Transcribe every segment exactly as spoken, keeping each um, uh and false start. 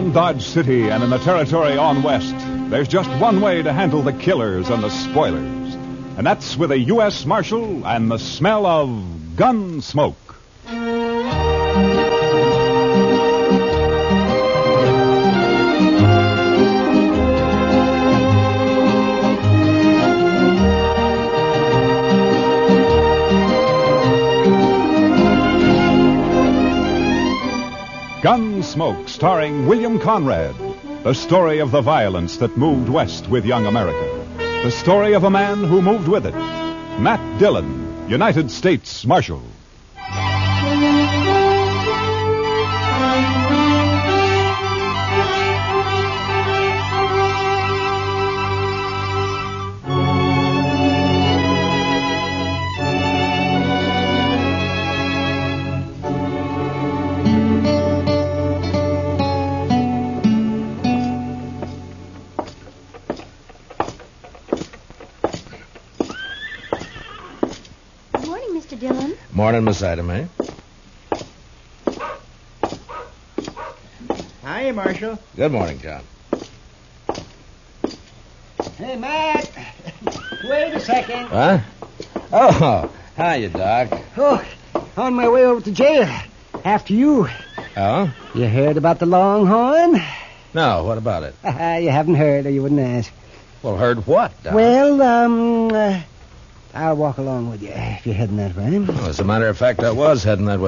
Around Dodge City and in the territory on west, there's just one way to handle the killers and the spoilers. And that's with a U S Marshal and the smell of gun smoke. Gunsmoke, starring William Conrad. The story of the violence that moved west with young America. The story of a man who moved with it. Matt Dillon, United States Marshal. Morning, Miss Ida Mae. Hiya, Marshal. Good morning, John. Hey, Matt. Wait a second. What? Oh, hiya, Doc. Oh, on my way over to jail. After you. Oh? You heard about the Longhorn? No, what about it? You haven't heard, or you wouldn't ask. Well, heard what, Doc? Well, um... Uh, I'll walk along with you if you're heading that way. Well, as a matter of fact, I was heading that way.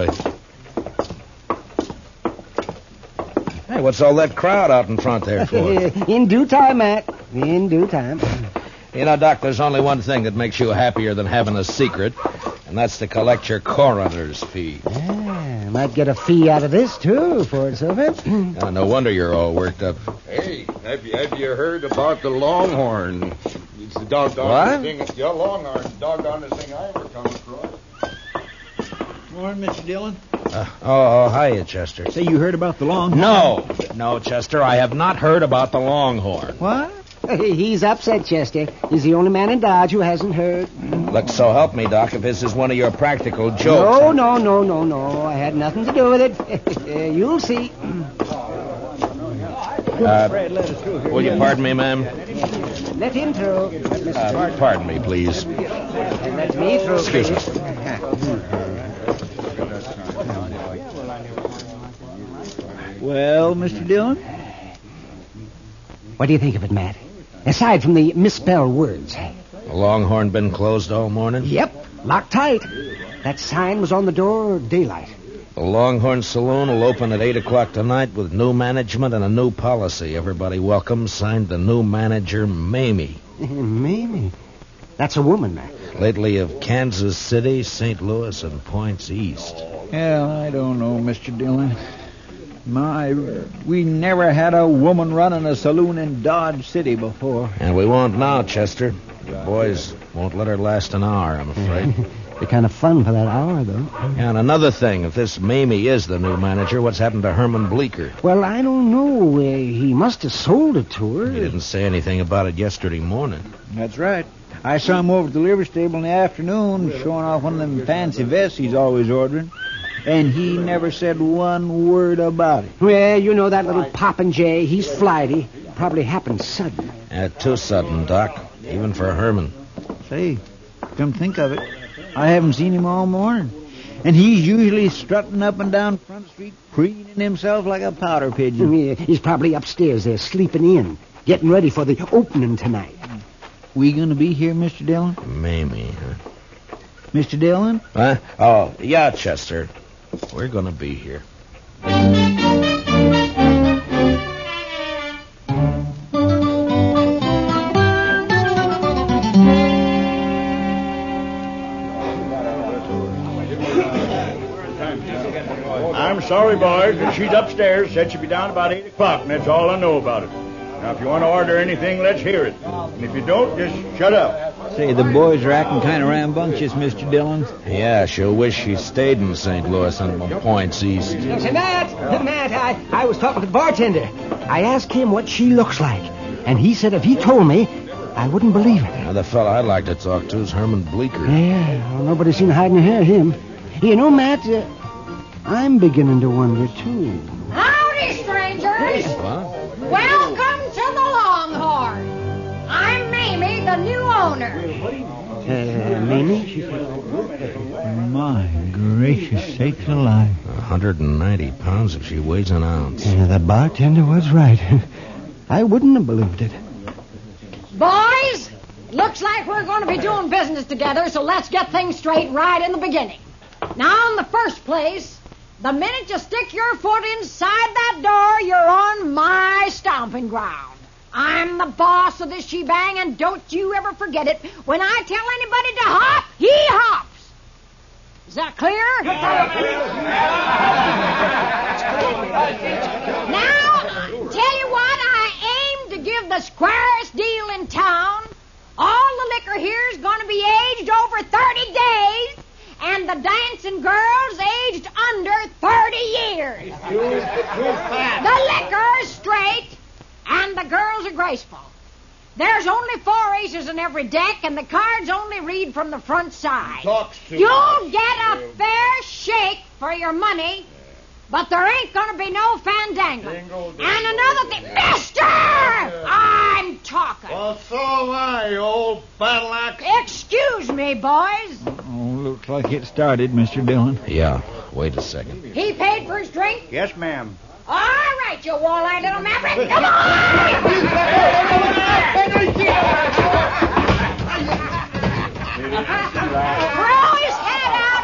Hey, what's all that crowd out in front there for? In due time, Matt. In due time. You know, Doc, there's only one thing that makes you happier than having a secret, and that's to collect your coroner's fee. Yeah, might get a fee out of this, too, for it's over. Oh, no wonder you're all worked up. Hey, have you, have you heard about the Longhorn? It's the doggone What? thing. Yeah, Longhorn. Doggone thing I ever come across. Morning, Mister Dillon. Uh, oh, oh, hiya, Chester. Say, you heard about the Longhorn? No, no, Chester, I have not heard about the Longhorn. What? He's upset, Chester. He's the only man in Dodge who hasn't heard. Look, so help me, Doc, if this is one of your practical jokes. No, no, no, no, no. I had nothing to do with it. You'll see. Uh, will you pardon me, ma'am? Let him through. Uh, pardon me, please. Let me through. Excuse me. Well, Mister Dillon? What do you think of it, Matt? Aside from the misspelled words. The Longhorn been closed all morning? Yep, locked tight. That sign was on the door daylight. The Longhorn Saloon will open at eight o'clock tonight with new management and a new policy. Everybody welcome. Signed the new manager, Mamie. Mamie? That's a woman, Matt. Lately of Kansas City, Saint Louis, and Points East. Well, I don't know, Mister Dillon. My, we never had a woman running a saloon in Dodge City before. And we won't now, Chester. The boys won't let her last an hour, I'm afraid. Be kind of fun for that hour, though. And another thing, if this Mamie is the new manager, what's happened to Herman Bleeker? Well, I don't know. Uh, he must have sold it to her. He didn't say anything about it yesterday morning. That's right. I saw him over at the livery stable in the afternoon, showing off one of them fancy vests he's always ordering. And he never said one word about it. Well, you know that little Popinjay. He's flighty. Probably happened sudden. Uh, too sudden, Doc. Even for Herman. Say, come think of it, I haven't seen him all morning. And he's usually strutting up and down Front Street, preening himself like a powder pigeon. Yeah, he's probably upstairs there, sleeping in, getting ready for the opening tonight. We gonna be here, Mister Dillon? Mamie, huh? Mister Dillon? Huh? Oh, yeah, Chester. We're gonna be here. I'm sorry, boys, but she's upstairs. Said she'd be down about eight o'clock, and that's all I know about it. Now, if you want to order anything, let's hear it. And if you don't, just shut up. Say, the boys are acting kind of rambunctious, Mister Dillon. Yeah, she'll wish she stayed in Saint Louis and Points East. Say, Matt, Matt, I, I was talking to the bartender. I asked him what she looks like, and he said if he told me, I wouldn't believe it. Now, the fella I'd like to talk to is Herman Bleeker. Yeah, well, nobody's seen hiding here him. You know, Matt, uh, I'm beginning to wonder, too. Howdy, Howdy, strangers. What? Welcome to the Longhorn. I'm Mamie, the new owner. Uh, Mamie? My gracious sakes alive. one hundred ninety pounds if she weighs an ounce. Yeah, the bartender was right. I wouldn't have believed it. Boys, looks like we're going to be doing business together, so let's get things straight right in the beginning. Now, in the first place, the minute you stick your foot inside that door, you're on my stomping ground. I'm the boss of this shebang, and don't you ever forget it. When I tell anybody to hop, he hops. Is that clear? Now, tell you what, I aim to give the squarest deal in town. All the liquor here is going to be aged over thirty days, and the dancing girls aged under thirty years. The liquor's straight, and the girls are graceful. There's only four aces in every deck, and the cards only read from the front side. You'll get a fair shake for your money, but there ain't going to be no fandangling. And another thing, mister! I'm talking. Well, so am I, you old battle axe. Excuse me, boys. Oh, looks like it started, Mister Dillon. Yeah, wait a second. He paid for his drink? Yes, ma'am. All right, you wall-eyed little maverick. Come on! Throw his head out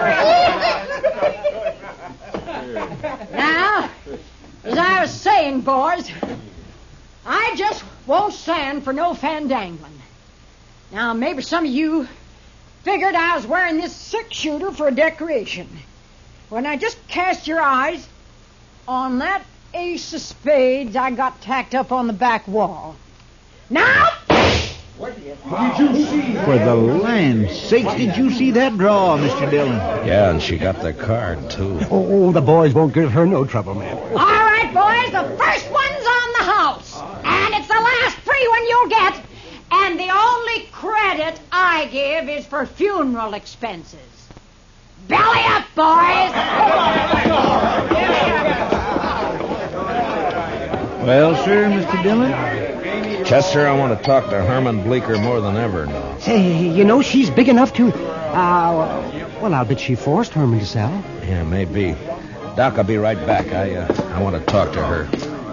after him. Now, as I was saying, boys, I just won't stand for no fandangling. Now, maybe some of you figured I was wearing this six-shooter for a decoration. When I just cast your eyes on that ace of spades I got tacked up on the back wall. Now! What did you see? For the land's sakes, did you see that draw, Mister Dillon? Yeah, and she got the card, too. Oh, the boys won't give her no trouble, man. All right, boys, the first one's on the house. And it's the last free one you'll get. And the only credit I give is for funeral expenses. Belly up, boys! Well, sir, Mister Dillon? Chester, I want to talk to Herman Bleecker more than ever now. Say, you know, she's big enough to... Uh, well, I'll bet she forced Herman to sell. Yeah, maybe. Doc, I'll be right back. I, uh, I want to talk to her.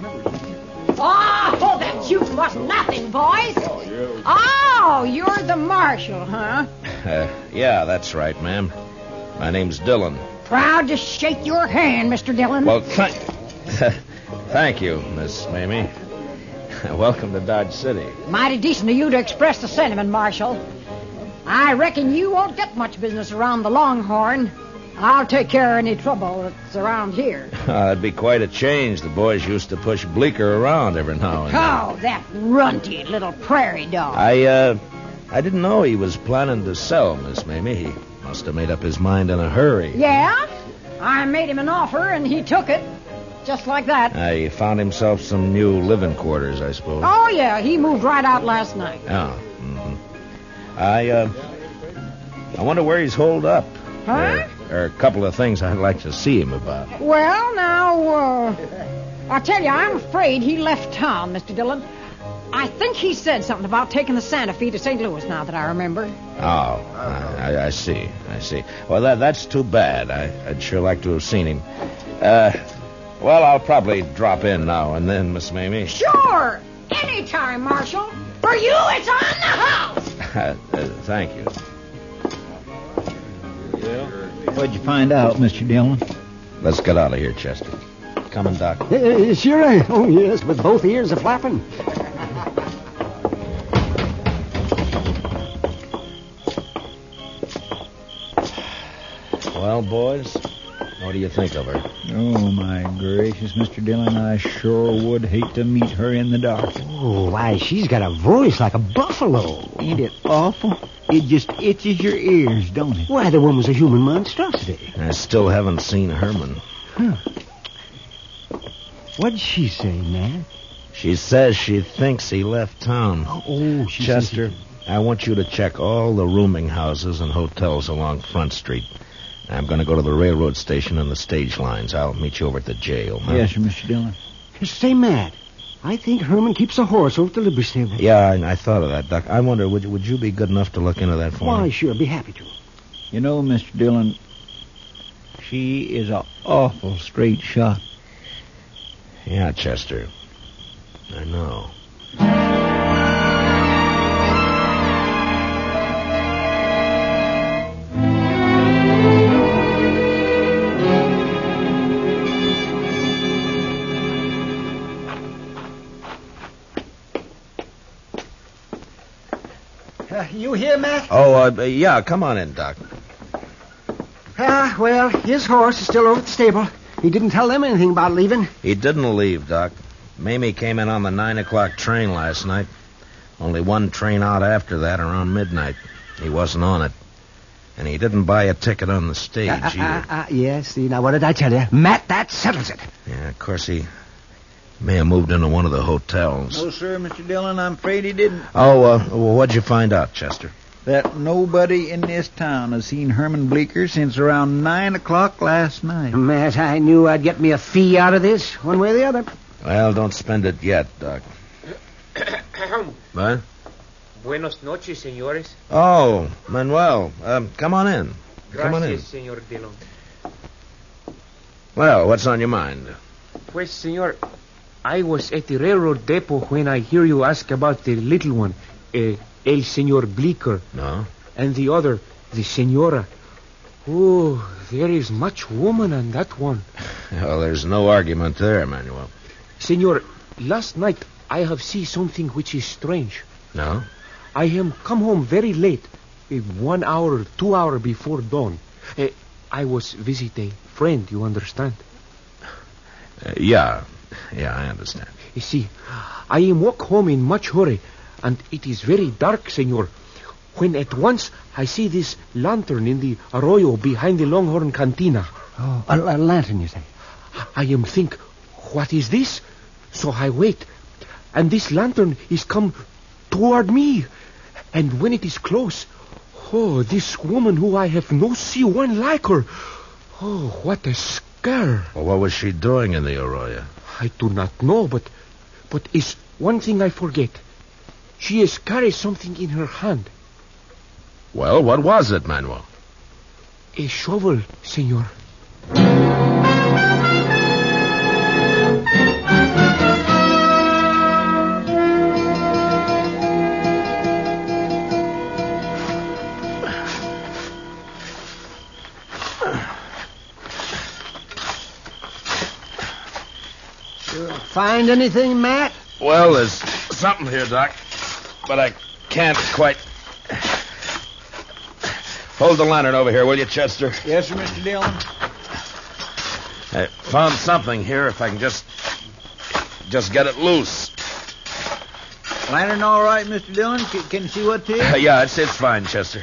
Oh, that shooting was nothing, boys. Oh, you're the marshal, huh? Uh, yeah, that's right, ma'am. My name's Dillon. Proud to shake your hand, Mister Dillon. Well, thank... Thank you, Miss Mamie. Welcome to Dodge City. Mighty decent of you to express the sentiment, Marshal. I reckon you won't get much business around the Longhorn. I'll take care of any trouble that's around here. Uh, that'd be quite a change. The boys used to push Bleecker around every now and then. Oh, that runty little prairie dog. I, uh, I didn't know he was planning to sell, Miss Mamie. He must have made up his mind in a hurry. Yeah? I made him an offer, and he took it. Just like that. Uh, he found himself some new living quarters, I suppose. Oh, yeah. He moved right out last night. Oh, mm-hmm. I, uh, I wonder where he's holed up. Huh? There, there are a couple of things I'd like to see him about. Well, now, uh, I'll tell you, I'm afraid he left town, Mister Dillon. I think he said something about taking the Santa Fe to Saint Louis, now that I remember. Oh, I, I see, I see. Well, that, that's too bad. I, I'd sure like to have seen him. Uh, well, I'll probably drop in now and then, Miss Mamie. Sure! Anytime, Marshal. For you, it's on the house! uh, uh, thank you. What'd you find out, Mister Dillon? Let's get out of here, Chester. Coming, Doc. Uh, sure. Oh, yes, with both ears a-flapping. Well, boys, what do you think of her? Oh, my gracious, Mister Dillon, I sure would hate to meet her in the dark. Oh, why, she's got a voice like a buffalo. Ain't it awful? It just itches your ears, don't it? Why, the woman's a human monstrosity. I still haven't seen Herman. Huh. What'd she say, man? She says she thinks he left town. Oh, she Chester, says I want you to check all the rooming houses and hotels along Front Street. I'm going to go to the railroad station and the stage lines. I'll meet you over at the jail. Huh? Yes, sir, Mister Dillon. Say, Matt, I think Herman keeps a horse over at the livery stable. Yeah, I, I thought of that, Doc. I wonder, would, would you be good enough to look into that for Why, me? sure, be happy to. You know, Mister Dillon, she is an awful straight shot. Yeah, Chester. I know. Uh, you here, Matt? Oh, uh, yeah, come on in, Doc. Ah, well, his horse is still over at the stable. He didn't tell them anything about leaving. He didn't leave, Doc. Mamie came in on the nine o'clock train last night. Only one train out after that, around midnight. He wasn't on it. And he didn't buy a ticket on the stage, Uh, uh, either. uh, uh, yes, see, now what did I tell you? Matt, that settles it. Yeah, of course, he may have moved into one of the hotels. No, sir, Mister Dillon, I'm afraid he didn't. Oh, uh, well, what'd you find out, Chester? That nobody in this town has seen Herman Bleecker since around nine o'clock last night. Matt, I knew I'd get me a fee out of this, one way or the other. Well, don't spend it yet, Doc. What? Buenos noches, señores. Oh, Manuel, um, come on in. Come on in. Gracias, señor Dillon. Well, what's on your mind? Pues, señor, I was at the railroad depot when I hear you ask about the little one, uh, El Señor Bleecker, No? and the other, the Señora. Oh, there is much woman on that one. Well, there's no argument there, Manuel. Señor, last night I have seen something which is strange. No? I am come home very late, uh, one hour, two hour before dawn. Uh, I was visit a friend, you understand? Uh, yeah. Yeah, I understand. You see, I am walk home in much hurry, and it is very dark, senor, when at once I see this lantern in the arroyo behind the Longhorn Cantina. Oh, a, a lantern, you say? I am think, what is this? So I wait, and this lantern is come toward me, and when it is close, oh, this woman who I have no see one like her. Oh, what a scare. Well, what was she doing in the arroyo? I do not know, but but is one thing I forget. She is carry something in her hand. Well, what was it, Manuel? A shovel, senor. Find anything, Matt? Well, there's something here, Doc, but I can't quite... Hold the lantern over here, will you, Chester? Yes, sir, Mister Dillon. I found something here, if I can just... just get it loose. Lantern all right, Mister Dillon? Can, can you see what it is? Uh, yeah, it's, it's fine, Chester.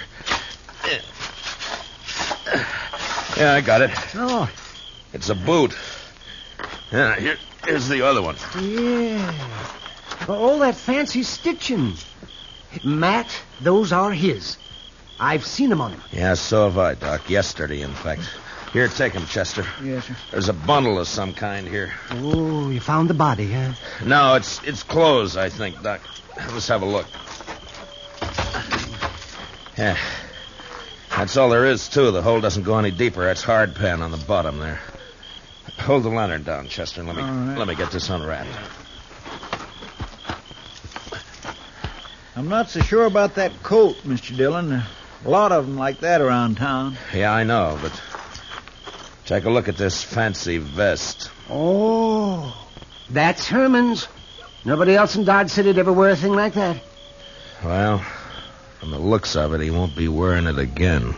Yeah, I got it. Oh, It's a boot. Yeah, here, here's the other one. yeah. All that fancy stitching. Matt, those are his. I've seen them on him. Yeah, so have I, Doc. Yesterday, in fact. Here, take him, Chester. Yes, sir. There's a bundle of some kind here. Oh, you found the body, huh? No, it's it's clothes, I think, Doc. Let's have a look. Yeah. That's all there is, too. The hole doesn't go any deeper. That's hard pan on the bottom there. Hold the lantern down, Chester, and let me All right. let me get this unwrapped. I'm not so sure about that coat, Mister Dillon. A lot of them like that around town. Yeah, I know, but take a look at this fancy vest. Oh, that's Herman's. Nobody else in Dodge City'd ever wear a thing like that. Well, from the looks of it, he won't be wearing it again.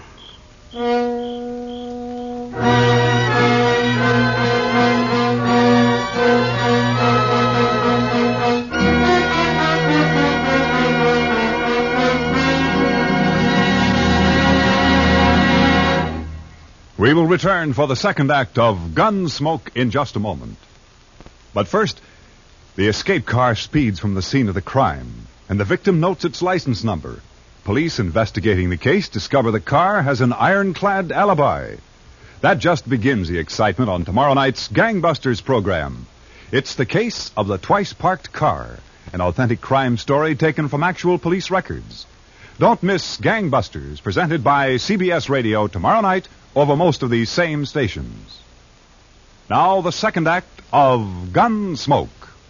We will return for the second act of Gunsmoke in just a moment. But first, the escape car speeds from the scene of the crime, and the victim notes its license number. Police investigating the case discover the car has an ironclad alibi. That just begins the excitement on tomorrow night's Gangbusters program. It's the case of the twice-parked car, an authentic crime story taken from actual police records. Don't miss Gangbusters, presented by C B S Radio tomorrow night over most of these same stations. Now, the second act of Gunsmoke.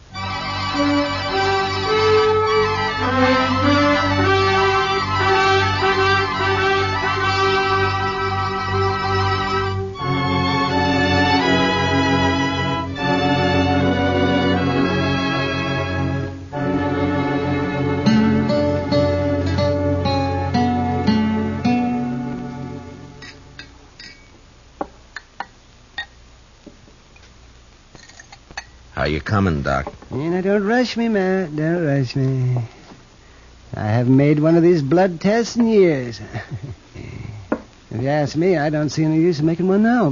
How you coming, Doc? You know, don't rush me, Matt. Don't rush me. I haven't made one of these blood tests in years. If you ask me, I don't see any use in making one now.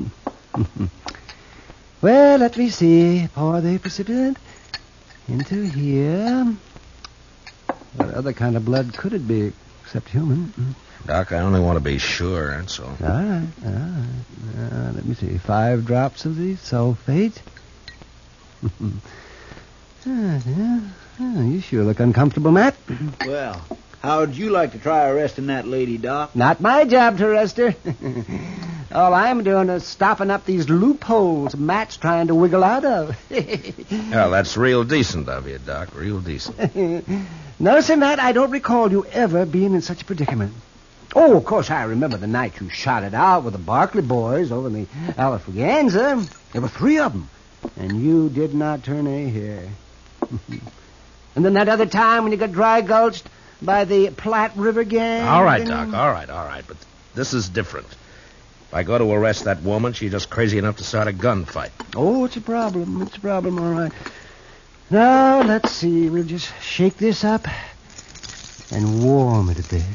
Well, let me see. Pour the precipitant into here. What other kind of blood could it be except human? Doc, I only want to be sure, that's all. All right, all right. Uh, let me see. Five drops of the sulfate. ah, yeah. Oh, you sure look uncomfortable, Matt. Well, how'd you like to try arresting that lady, Doc? Not my job to arrest her. All I'm doing is stopping up these loopholes Matt's trying to wiggle out of. Well, that's real decent of you, Doc. Real decent. No, sir, Matt, I don't recall you ever being in such a predicament. Oh, of course, I remember the night you shot it out with the Barkley boys over in the Alafraganza. There were three of them. And you did not turn a hair. And then that other time when you got dry gulched by the Platte River gang. All right, Doc, all right, all right. But this is different. If I go to arrest that woman, she's just crazy enough to start a gunfight. Oh, it's a problem. It's a problem, all right. Now, let's see. We'll just shake this up and warm it a bit.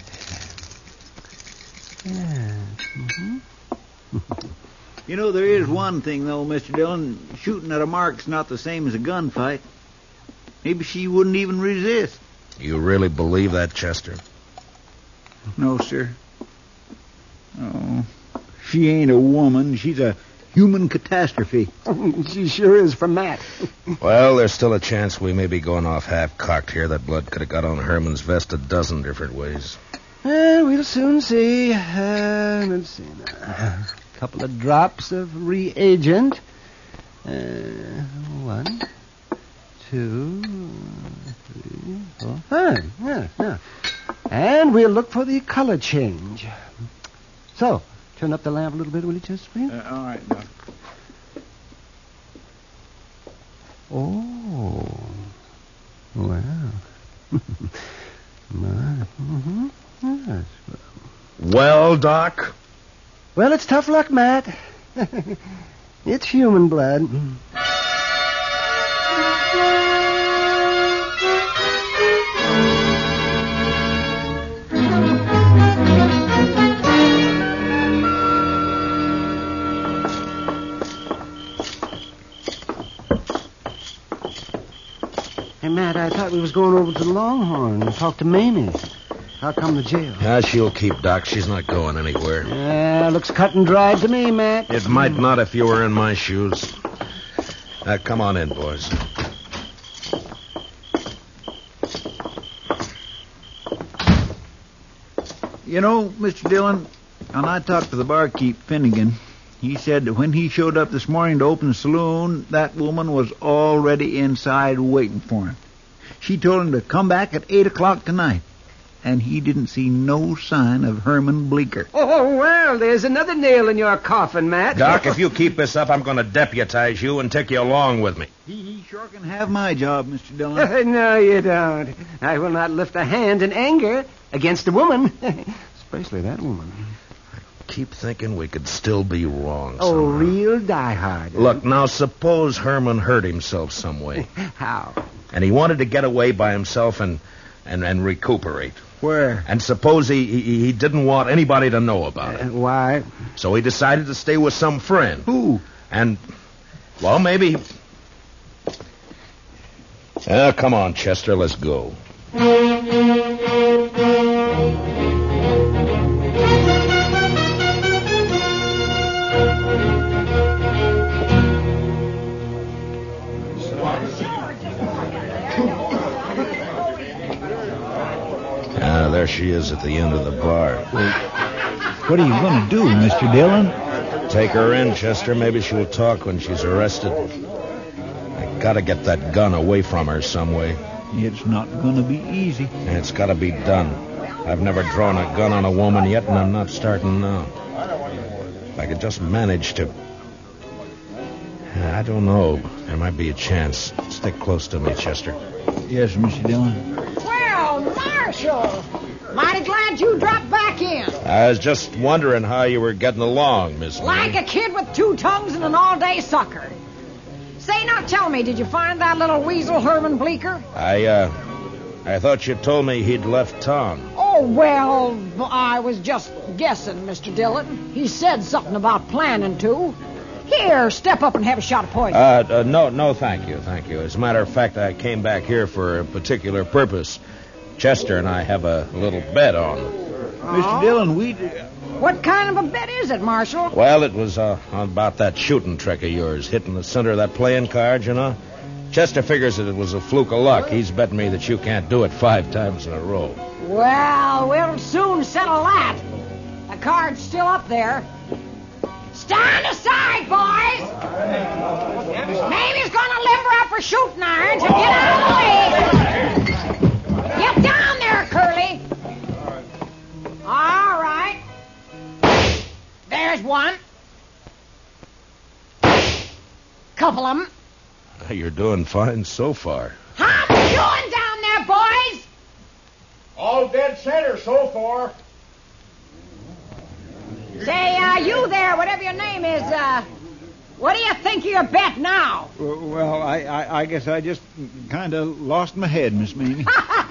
Yeah. Mm-hmm. You know, there is one thing, though, Mister Dillon. Shooting at a mark's not the same as a gunfight. Maybe she wouldn't even resist. You really believe that, Chester? No, sir. Oh, she ain't a woman. She's a human catastrophe. She sure is for Matt. Well, there's still a chance we may be going off half-cocked here. That blood could have got on Herman's vest a dozen different ways. Well, we'll soon see. Uh, let's see now. Couple of drops of reagent. Uh, one, two, three, four, five. Yeah, yeah. And we'll look for the color change. So, turn up the lamp a little bit, will you, Chester, please? Uh, all right, Doc. Oh. Wow. mm-hmm. Yes. Well, Doc? Well, it's tough luck, Matt. It's human blood. Hey, Matt, I thought we was going over to the Longhorn and talk to Mamie. How come the jail? Yeah, she'll keep, Doc. She's not going anywhere. Yeah, looks cut and dried to me, Matt. It might not if you were in my shoes. Now, come on in, boys. You know, Mister Dillon, when I talked to the barkeep, Finnegan, he said that when he showed up this morning to open the saloon, that woman was already inside waiting for him. She told him to come back at eight o'clock tonight. And he didn't see no sign of Herman Bleeker. Oh, well, there's another nail in your coffin, Matt. Doc, if you keep this up, I'm going to deputize you and take you along with me. He, he sure can have my job, Mister Dillon. No, you don't. I will not lift a hand in anger against a woman. Especially that woman. I keep thinking we could still be wrong Oh, somehow. real diehard. Look, now, suppose Herman hurt himself some way. How? And he wanted to get away by himself and, and, and recuperate. Where? And suppose he, he, he didn't want anybody to know about it. Uh, why? So he decided to stay with some friend. Who? And, well, maybe... Uh, come on, Chester, let's go. is at the end of the bar. What are you going to do, Mister Dillon? Take her in, Chester. Maybe she'll talk when she's arrested. I gotta get that gun away from her some way. It's not going to be easy. And it's gotta be done. I've never drawn a gun on a woman yet, and I'm not starting now. If I could just manage to... I don't know. There might be a chance. Stick close to me, Chester. Yes, Mister Dillon. Well, Marshal, mighty glad you dropped back in. I was just wondering how you were getting along, Miss Like May. a kid with two tongues and an all-day sucker. Say, now tell me, did you find that little weasel Herman Bleeker? I, uh... I thought you told me he'd left town. Oh, well, I was just guessing, Mister Dillon. He said something about planning to. Here, step up and have a shot of poison. Uh, uh, no, no, thank you, thank you. As a matter of fact, I came back here for a particular purpose. Chester and I have a little bet on. Oh? Mister Dillon, we... What kind of a bet is it, Marshal? Well, it was uh, about that shooting trick of yours, hitting the center of that playing card, you know. Chester figures that it was a fluke of luck. He's betting me that you can't do it five times in a row. Well, we'll soon settle that. The card's still up there. Stand aside, boys! Mamie's gonna limber up her shooting iron to get out of the way. Get down there, Curly. All right. There's one. Couple of them. You're doing fine so far. How you doing down there, boys? All dead center so far. Say, uh, you there, whatever your name is, uh, what do you think of your bet now? Well, I, I, I guess I just kind of lost my head, Miss Mamie.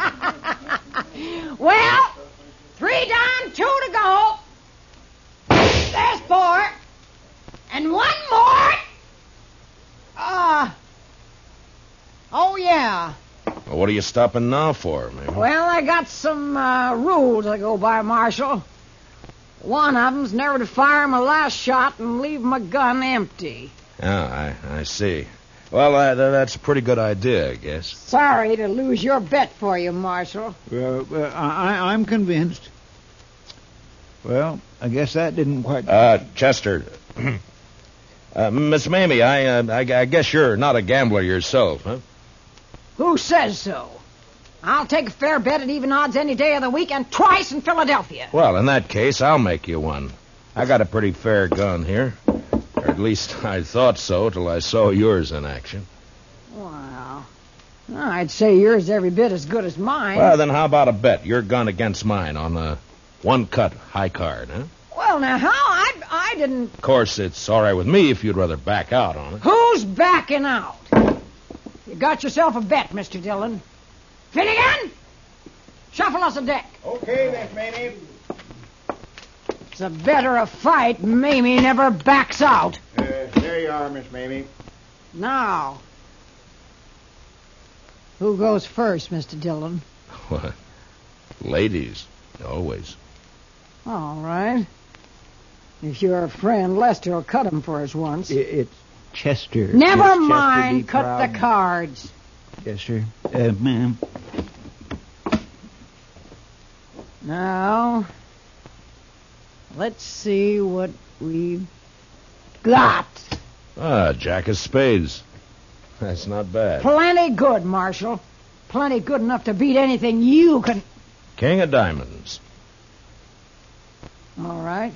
Well, three down, two to go. There's four. And one more. Uh, oh, yeah. Well, what are you stopping now for, man? Well, I got some uh, rules I go by, Marshal. One of them's never to fire my last shot and leave my gun empty. Oh, I, I see. Well, uh, that's a pretty good idea, I guess. Sorry to lose your bet for you, Marshal. Well, uh, I, I'm convinced. Well, I guess that didn't quite... Uh, Chester. uh, Miss Mamie, I, uh, I, I guess you're not a gambler yourself, huh? Who says so? I'll take a fair bet at even odds any day of the week and twice in Philadelphia. Well, in that case, I'll make you one. I got a pretty fair gun here. Or at least I thought so till I saw yours in action. Well, I'd say yours every bit as good as mine. Well, then how about a bet? Your gun against mine on the one-cut high card, huh? Well, now, how? I, I didn't... Of course, it's all right with me if you'd rather back out on it. Who's backing out? You got yourself a bet, Mister Dillon. Finnegan, shuffle us a deck. Okay, Miss Mamie. It's a better a fight. Mamie never backs out. Uh, there you are, Miss Mamie. Now, who goes first, Mister Dillon? What? Ladies, always. All right. If you're a friend, Lester will cut him for us once. It, it's Chester. Never Yes, Chester, mind. be Cut proud. the cards. Yes, sir. Uh, ma'am. Now, let's see what we've got. Ah, Jack of Spades. That's not bad. Plenty good, Marshal. Plenty good enough to beat anything you can... King of Diamonds. All right.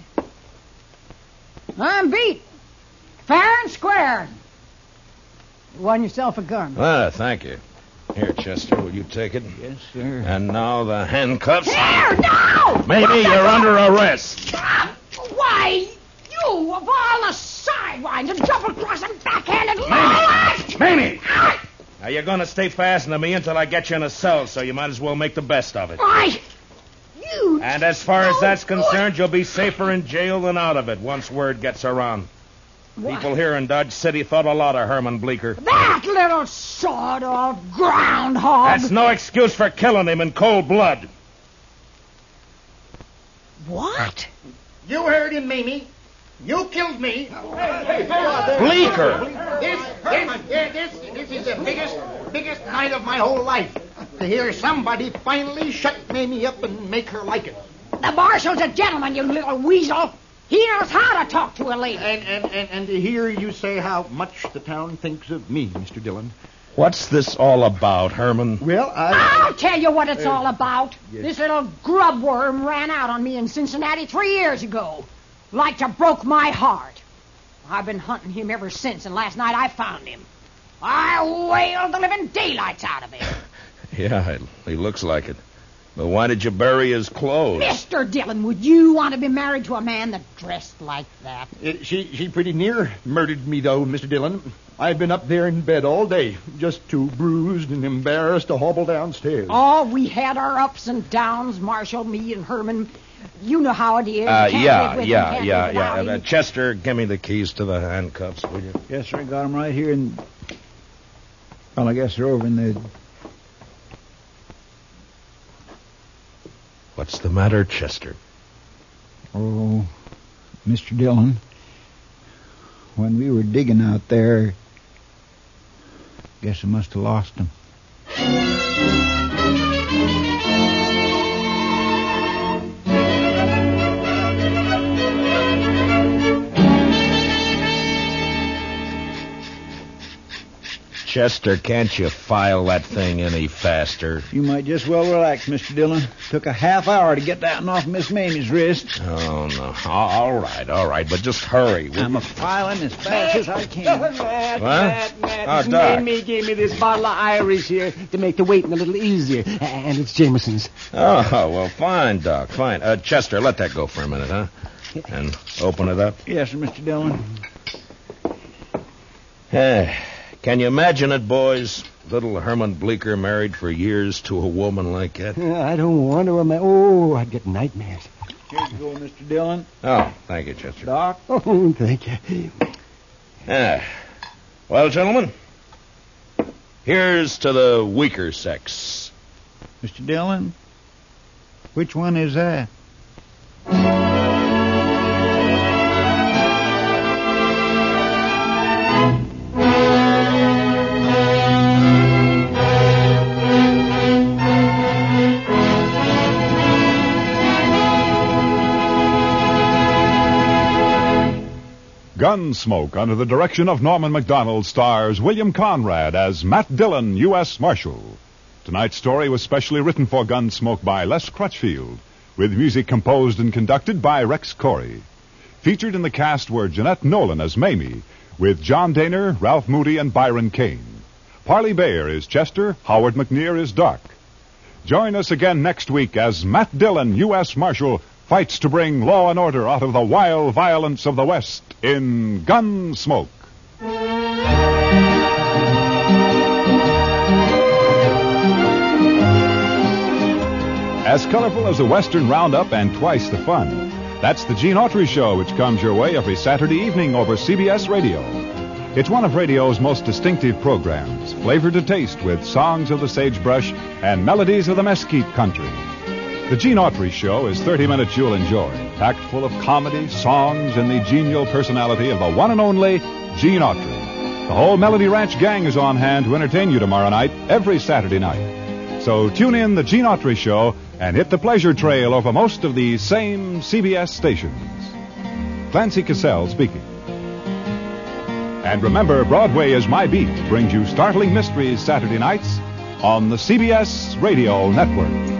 I'm beat. Fair and square. You won yourself a gun. Ah, thank you. Here, Chester, will you take it? Yes, sir. And now the handcuffs. Here, no! Maybe you're under arrest. Why, you, of all the sidewinds and double-crossing backhanded lowlifes! Mamie! Now, you're going to stay fastened to me until I get you in a cell, so you might as well make the best of it. Why, you... And as far as no that's good- concerned, you'll be safer in jail than out of it once word gets around. What? People here in Dodge City thought a lot of Herman Bleeker. That little sawed-off groundhog... That's no excuse for killing him in cold blood. What? You heard him, Mamie. You killed me. Bleeker! This, this, this, this is the biggest, biggest night of my whole life. to hear somebody finally shut Mamie up and make her like it. The marshal's a gentleman, you little weasel. He knows how to talk to a lady. And, and, and, and to hear you say how much the town thinks of me, Mister Dillon. What's this all about, Herman? Well, I... I'll tell you what it's uh, all about. Yes. This little grub worm ran out on me in Cincinnati three years ago. Like to broke my heart. I've been hunting him ever since, and last night I found him. I wailed the living daylights out of him. Yeah, he looks like it. But why did you bury his clothes? Mister Dillon, would you want to be married to a man that dressed like that? It, she she pretty near murdered me, though, Mister Dillon. I've been up there in bed all day, just too bruised and embarrassed to hobble downstairs. Oh, we had our ups and downs, Marshal, me and Herman. You know how it is. Uh, can't yeah, live with yeah, him, can't yeah, live yeah. without Uh, him. Chester, give me the keys to the handcuffs, will you? Yes, sir. I got them right here. And well, I guess they're over in the... What's the matter, Chester? Oh, Mister Dillon, when we were digging out there, guess I must have lost them. Chester, can't you file that thing any faster? You might just well relax, Mister Dillon. Took a half hour to get that one off Miss Mamie's wrist. Oh, no. All right, all right, but just hurry. will I'm you? a filing as fast as I can. Matt, What? Matt, Matt. Oh, Doc. Mamie gave me this bottle of Irish here to make the waiting a little easier. And it's Jameson's. Oh, well, fine, Doc, fine. Uh, Chester, let that go for a minute, huh? And open it up. Yes, sir, Mister Dillon. Eh, can you imagine it, boys? Little Herman Bleecker married for years to a woman like that. I don't want to imagine. Oh, I'd get nightmares. Here you go, Mister Dillon. Oh, thank you, Chester. Doc. Oh, thank you. Ah. Well, gentlemen, here's to the weaker sex. Mister Dillon, which one is that? Gunsmoke, under the direction of Norman Macdonald, stars William Conrad as Matt Dillon, U S Marshal. Tonight's story was specially written for Gunsmoke by Les Crutchfield, with music composed and conducted by Rex Corey. Featured in the cast were Jeanette Nolan as Mamie, with John Daner, Ralph Moody, and Byron Kane. Parley Bayer is Chester, Howard McNear is Doc. Join us again next week as Matt Dillon, U S Marshal, fights to bring law and order out of the wild violence of the West in Gunsmoke. As colorful as a Western roundup and twice the fun. That's the Gene Autry Show, which comes your way every Saturday evening over C B S Radio. It's one of radio's most distinctive programs, flavored to taste with songs of the sagebrush and melodies of the mesquite country. The Gene Autry Show is thirty minutes you'll enjoy, packed full of comedy, songs, and the genial personality of the one and only Gene Autry. The whole Melody Ranch gang is on hand to entertain you tomorrow night, every Saturday night. So tune in the Gene Autry Show and hit the pleasure trail over most of these same C B S stations. Clancy Cassell speaking. And remember, Broadway is My Beat brings you startling mysteries Saturday nights on the C B S Radio Network.